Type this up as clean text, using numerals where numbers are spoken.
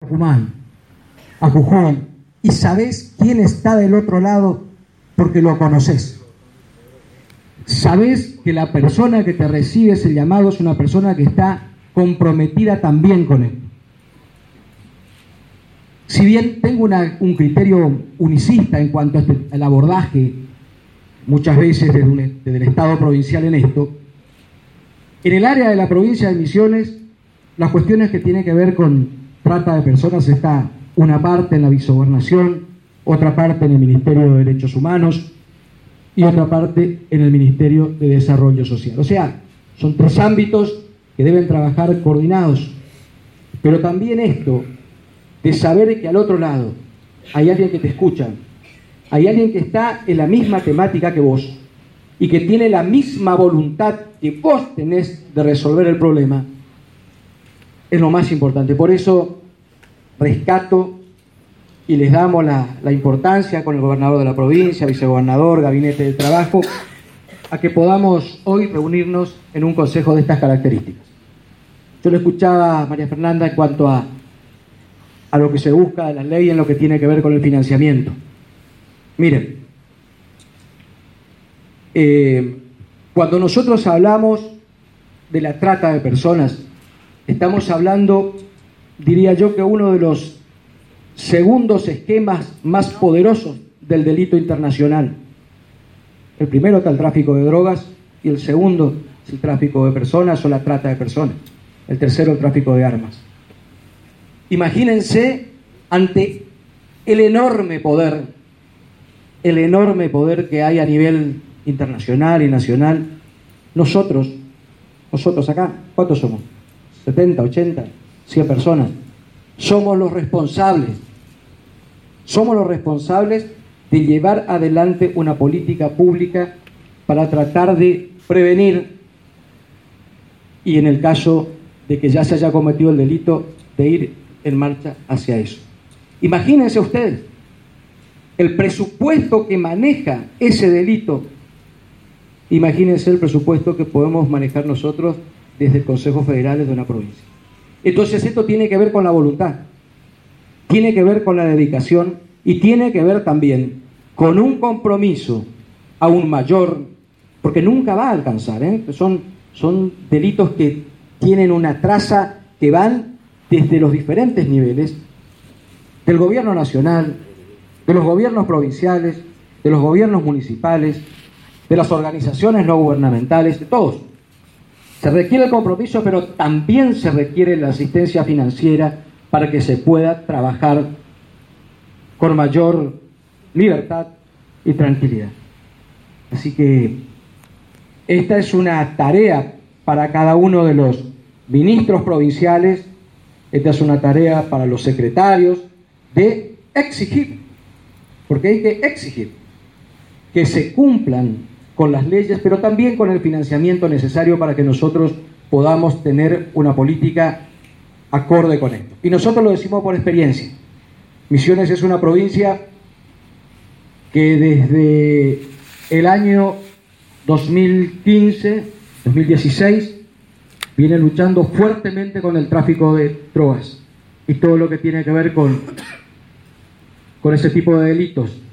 Tucumán, a Jujuy, y sabés quién está del otro lado porque lo conoces. Sabés que la persona que te recibe ese llamado es una persona que está comprometida también con él. Si bien tengo un criterio unicista en cuanto al abordaje, muchas veces desde el Estado provincial en esto, en el área de la provincia de Misiones, las cuestiones que tienen que ver con trata de personas está una parte en la vicegobernación, otra parte en el Ministerio de Derechos Humanos y otra parte en el Ministerio de Desarrollo Social. O sea, son tres ámbitos que deben trabajar coordinados. Pero también esto de saber que al otro lado hay alguien que te escucha, hay alguien que está en la misma temática que vos y que tiene la misma voluntad que vos tenés de resolver el problema, es lo más importante. Por eso rescato y les damos la importancia con el gobernador de la provincia, vicegobernador, gabinete de trabajo, a que podamos hoy reunirnos en un consejo de estas características. Yo lo escuchaba a María Fernanda en cuanto a lo que se busca de la ley en lo que tiene que ver con el financiamiento. Miren, cuando nosotros hablamos de la trata de personas, estamos hablando, diría yo, que uno de los segundos esquemas más poderosos del delito internacional. El primero está el tráfico de drogas y el segundo es el tráfico de personas o la trata de personas. El tercero, el tráfico de armas. Imagínense ante el enorme poder que hay a nivel internacional y nacional. Nosotros acá, ¿cuántos somos? 70, 80, 100 personas. Somos los responsables de llevar adelante una política pública para tratar de prevenir y, en el caso de que ya se haya cometido el delito, de ir en marcha hacia eso. Imagínense ustedes el presupuesto que maneja ese delito. Imagínense el presupuesto que podemos manejar nosotros desde el Consejo Federal de una provincia. Entonces esto tiene que ver con la voluntad, tiene que ver con la dedicación y tiene que ver también con un compromiso aún mayor, porque nunca va a alcanzar, son delitos que tienen una traza que van desde los diferentes niveles del gobierno nacional, de los gobiernos provinciales, de los gobiernos municipales, de las organizaciones no gubernamentales, de todos. Se requiere el compromiso, pero también se requiere la asistencia financiera para que se pueda trabajar con mayor libertad y tranquilidad. Así que esta es una tarea para cada uno de los ministros provinciales, esta es una tarea para los secretarios de exigir, porque hay que exigir que se cumplan con las leyes, pero también con el financiamiento necesario para que nosotros podamos tener una política acorde con esto. Y nosotros lo decimos por experiencia. Misiones es una provincia que desde el año 2015, 2016, viene luchando fuertemente con el tráfico de drogas y todo lo que tiene que ver con ese tipo de delitos.